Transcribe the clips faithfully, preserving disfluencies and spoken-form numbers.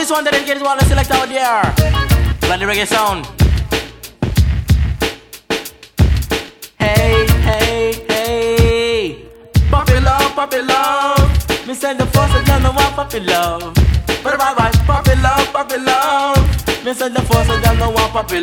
this one dedicated to all the select out there. Like the reggae sound. Hey, hey, hey. Puppy love, puppy love. Me send the first and then the one puppy love. Bye bye bye. Puppy love, puppy love. Me send the first and then the one puppy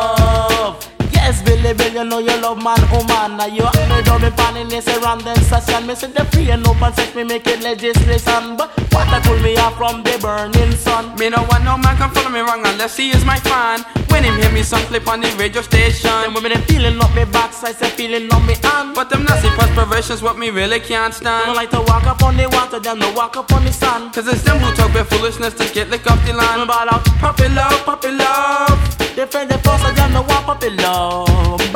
love. Yes, Billy, Billy, you know you love man, oh man. Now you have me down me pan in this random session. Me say the free and open sex, me make it legislation. But what I pull me off from the burning sun. Me no want no man can follow me wrong unless he is my fan. When him hear me song clip on the radio station. Them women they feeling up me backside, say feeling on me hand. But them nasty past perversions what me really can't stand. Don't like to walk up on the water, them no walk up on the sun. Cause it's them who talk about foolishness to get lick off the land. Me ball out, puppy love, puppy love. They friend the first of them no want puppy love.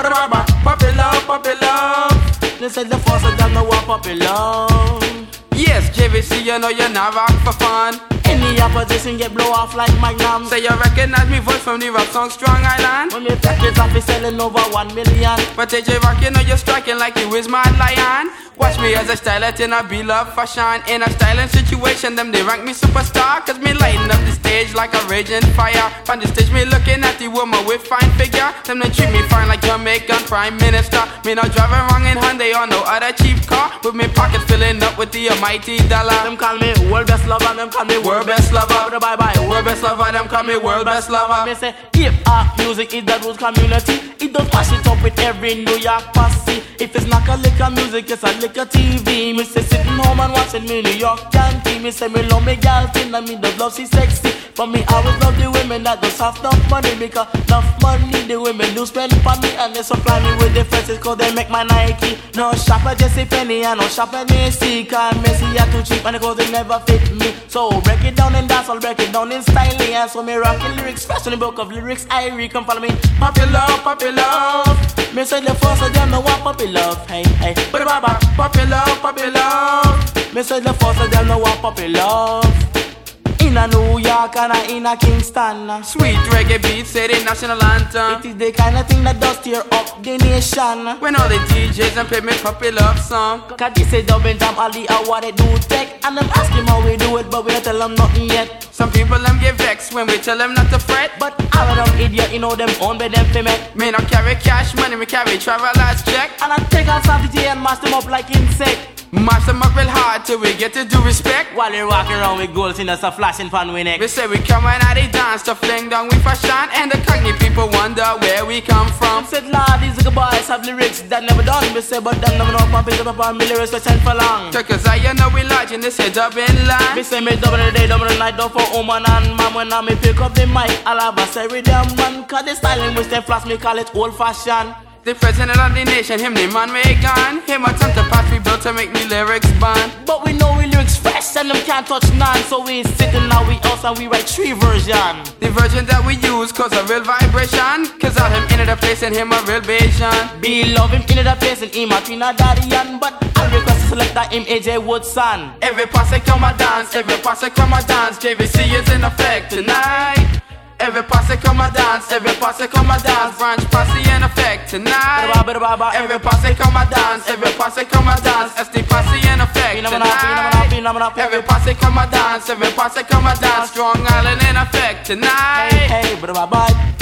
Puppy love, puppy love. They said the first of them no want puppy love. Yes, J V C, you know you're not rock for fun. Any opposition get blow off like Magnum. Say you recognize me voice from the rap song Strong Island. When me package off is selling over one million. But A J Rock, you know you're striking like you is Mad Lion. Watch me as I style it in a beloved fashion. In a styling situation, them they rank me superstar. Cause me lighting up the stage like a raging fire. On the stage, me looking at the woman with fine figure. Them they treat me fine like Jamaican Prime Minister. Me not driving wrong in Hyundai or no other cheap car. With me pockets filling up with the almighty dollar. Them call me world best lover, them call me world best lover. Bye bye, world best lover, them call me world best lover. Me say hip hop music is the roots community. It does mash it up with every New York posse. If it's not a liquor music, it's a liquor T V. Me say sitting home and watching me New York canteen. Me say me love me gal thing and me the love she sexy. For me always love the women that just have enough money. Because enough money the women do spend on me. And they supply me with the dresses cause they make my Nike. No shopper Jesse Penny and no shopper Macy. Cause Macy are too cheap and the cause they never fit me. So break it down in dance, I'll break it down in style. And so me rockin' lyrics fresh in the book of lyrics I read. Come follow me. Puppy love, puppy love. Me say the first of them no want puppy love. Hey, hey. But baba, puppy love, puppy love. Me say the first of them no want puppy love. In a New York and a in a Kingston. Sweet reggae beats say the national anthem. It is the kind of thing that does tear up the nation. When all the D Js and play me puppy love song. Cause this is dubbing jam all the what they do take. And them ask him how we do it but we don't tell them nothing yet. Some people them get vexed when we tell them not to fret. But all of them idiot, you know them own by them for me. Me not carry cash money, me carry traveler's check. And I take on Savage and mash them up like insect. Mash them up real hard till we get to do respect. While they walking around with gold in us a flashing fan we neck. We say we come and out they dance to fling down we fashion. And the Cockney people wonder where we come from. Said Lord, these good boys have lyrics that never done. We say but them never know pump it up on me lyrics we send for long. Cause I you know we large in this head up in line. We say me double the day, double the night, double for woman and man. When I me pick up the mic, I'll have a say with them man. Cause the styling we stay flash, me call it old fashion. The president of the nation, him name man Reagan. Him a time to pass we built to make me lyrics band. But we know we lyrics fresh and them can't touch none. So we sitting now we house and we write three version. The version that we use cause a real vibration. Cause all him in the place and him a real Bayesian. Be love him in the place and him a Trinidadian. But I request to select that him A J Woodson. Every posse come a dance, every posse come a dance. J V C is in effect tonight. Every posse come a dance, every posse come a dance. Branch posse in effect tonight. Every posse come a dance, every posse come a dance. S D posse in effect tonight. Every posse come a dance, every posse come a dance. Strong Island in effect tonight. Hey, hey, bye bye.